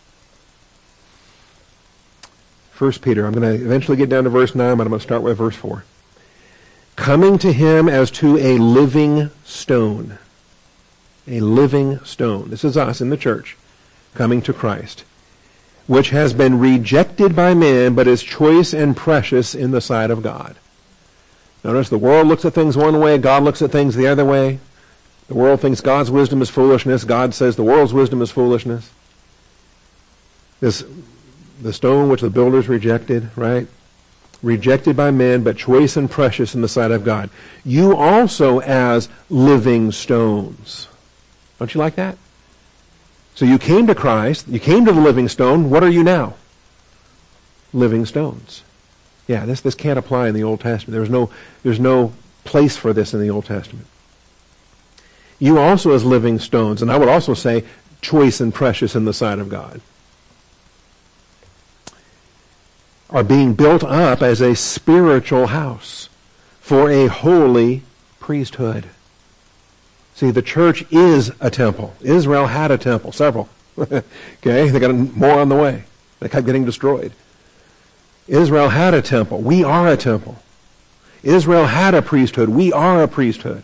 1 Peter, I'm going to eventually get down to verse 9, but I'm going to start with verse 4. Coming to him as to a living stone. A living stone. This is us in the church coming to Christ, which has been rejected by man, but is choice and precious in the sight of God. Notice the world looks at things one way, God looks at things the other way. The world thinks God's wisdom is foolishness. God says the world's wisdom is foolishness. The stone which the builders rejected, right? Rejected by men, but choice and precious in the sight of God. You also as living stones. Don't you like that? So you came to Christ, you came to the living stone. What are you now? Living stones. Yeah, this can't apply in the Old Testament. There's no place for this in the Old Testament. You also as living stones, and I would also say choice and precious in the sight of God, are being built up as a spiritual house for a holy priesthood. See, the church is a temple. Israel had a temple, several. Okay, they got more on the way. They kept getting destroyed. Israel had a temple. We are a temple. Israel had a priesthood. We are a priesthood.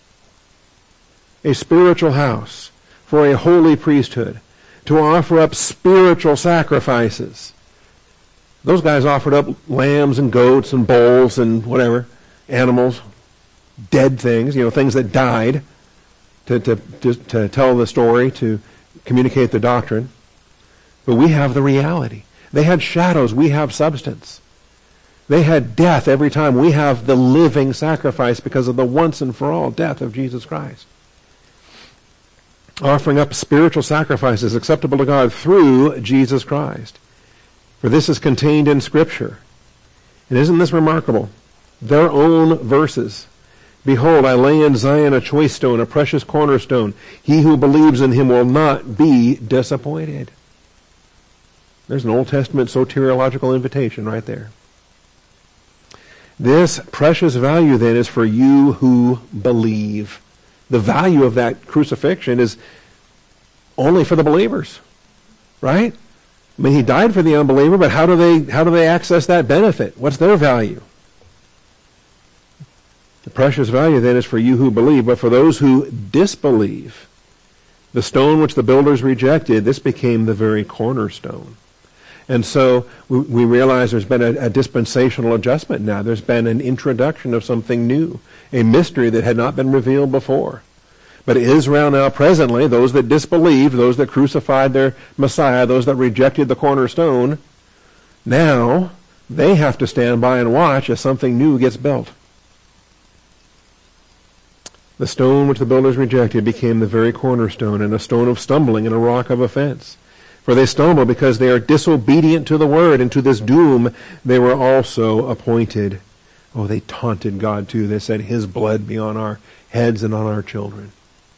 A spiritual house for a holy priesthood to offer up spiritual sacrifices. Those guys offered up lambs and goats and bulls and whatever, animals, dead things, things that died to tell the story, to communicate the doctrine. But we have the reality. They had shadows. We have substance. They had death every time. We have the living sacrifice because of the once and for all death of Jesus Christ. Offering up spiritual sacrifices acceptable to God through Jesus Christ. For this is contained in Scripture. And isn't this remarkable? Their own verses. Behold, I lay in Zion a choice stone, a precious cornerstone. He who believes in him will not be disappointed. There's an Old Testament soteriological invitation right there. This precious value then is for you who believe. The value of that crucifixion is only for the believers, right? I mean, he died for the unbeliever, but how do they access that benefit? What's their value? The precious value then is for you who believe, but for those who disbelieve, the stone which the builders rejected, this became the very cornerstone. And so we realize there's been a dispensational adjustment now. There's been an introduction of something new, a mystery that had not been revealed before. But Israel now presently, those that disbelieved, those that crucified their Messiah, those that rejected the cornerstone, now they have to stand by and watch as something new gets built. The stone which the builders rejected became the very cornerstone, and a stone of stumbling and a rock of offense. For they stumble because they are disobedient to the word, and to this doom they were also appointed. Oh, they taunted God too. They said, His blood be on our heads and on our children.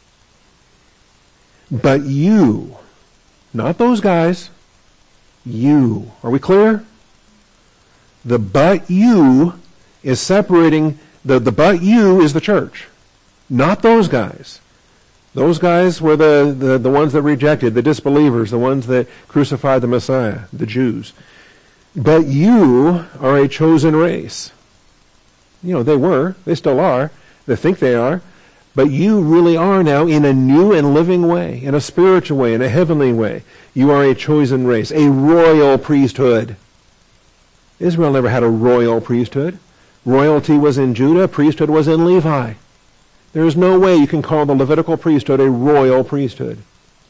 But you, not those guys, you. Are we clear? The but you is separating, the but you is the church. Not those guys. Those guys were the ones that rejected, the disbelievers, the ones that crucified the Messiah, the Jews. But you are a chosen race. They still are. They think they are. But you really are now in a new and living way, in a spiritual way, in a heavenly way. You are a chosen race, a royal priesthood. Israel never had a royal priesthood. Royalty was in Judah, priesthood was in Levi. There is no way you can call the Levitical priesthood a royal priesthood.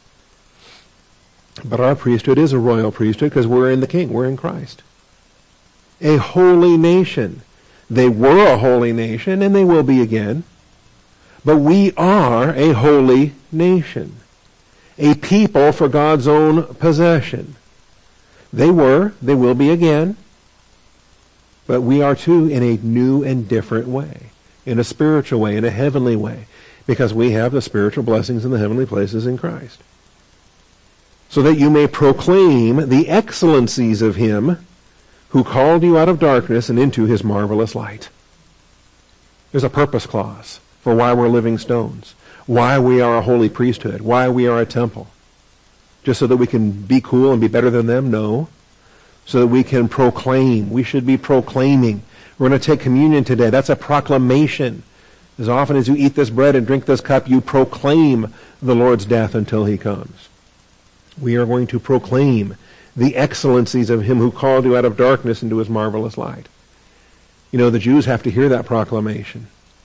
But our priesthood is a royal priesthood because we're in the King, we're in Christ. A holy nation. They were a holy nation, and they will be again. But we are a holy nation. A people for God's own possession. They will be again. But we are too in a new and different way. In a spiritual way, in a heavenly way. Because we have the spiritual blessings in the heavenly places in Christ. So that you may proclaim the excellencies of Him who called you out of darkness and into His marvelous light. There's a purpose clause for why we're living stones, why we are a holy priesthood, why we are a temple. Just so that we can be cool and be better than them? No. So that we can proclaim. We should be proclaiming. We're going to take communion today. That's a proclamation. As often as you eat this bread and drink this cup, you proclaim the Lord's death until he comes. We are going to proclaim the excellencies of him who called you out of darkness into his marvelous light. You know, the Jews have to hear that proclamation.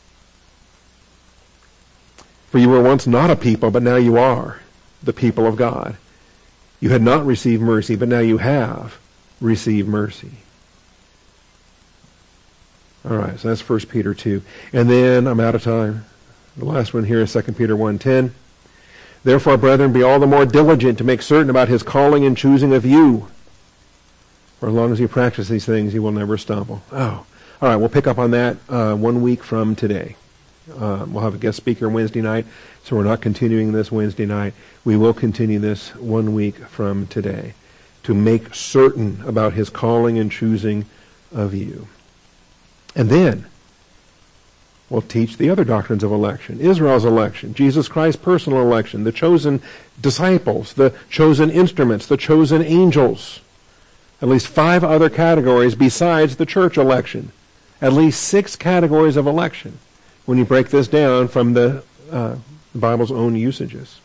For you were once not a people, but now you are the people of God. You had not received mercy, but now you have received mercy. All right, so that's 1 Peter 2. And then, I'm out of time. The last one here is 2 Peter 1:10. Therefore, brethren, be all the more diligent to make certain about his calling and choosing of you. For as long as you practice these things, you will never stumble. Oh, all right, we'll pick up on that 1 week from today. We'll have a guest speaker Wednesday night, so we're not continuing this Wednesday night. We will continue this 1 week from today to make certain about his calling and choosing of you. And then we'll teach the other doctrines of election, Israel's election, Jesus Christ's personal election, the chosen disciples, the chosen instruments, the chosen angels. At least 5 other categories besides the church election. At least 6 categories of election when you break this down from the Bible's own usages.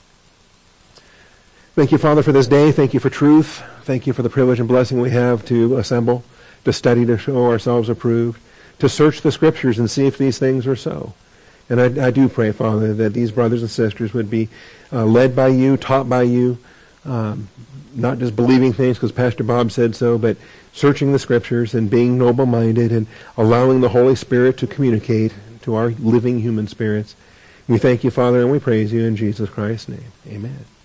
Thank you, Father, for this day. Thank you for truth. Thank you for the privilege and blessing we have to assemble, to study, to show ourselves approved, to search the Scriptures and see if these things are so. And I do pray, Father, that these brothers and sisters would be led by you, taught by you, not just believing things because Pastor Bob said so, but searching the Scriptures and being noble-minded and allowing the Holy Spirit to communicate to our living human spirits. We thank you, Father, and we praise you in Jesus Christ's name. Amen.